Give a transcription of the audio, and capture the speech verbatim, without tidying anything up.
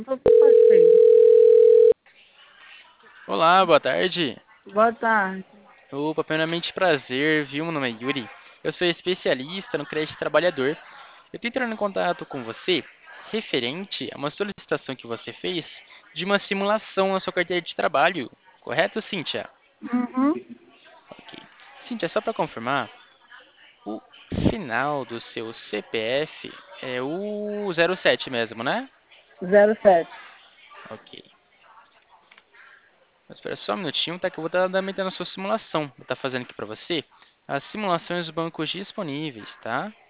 Só passei. Olá, boa tarde. Boa tarde. Opa, primeiramente prazer, viu? Meu nome é Yuri. Eu sou especialista no crédito trabalhador. Eu tô entrando em contato com você referente a uma solicitação que você fez de uma simulação na sua carteira de trabalho. Correto, Cíntia? Uhum. Ok. Cíntia, só para confirmar, o final do seu C P F é o zero sete mesmo, né? Zero sete. Ok. Mas espera só um minutinho, tá? Que eu vou estar dando a sua simulação. Vou estar fazendo aqui para você as simulações dos bancos disponíveis, tá?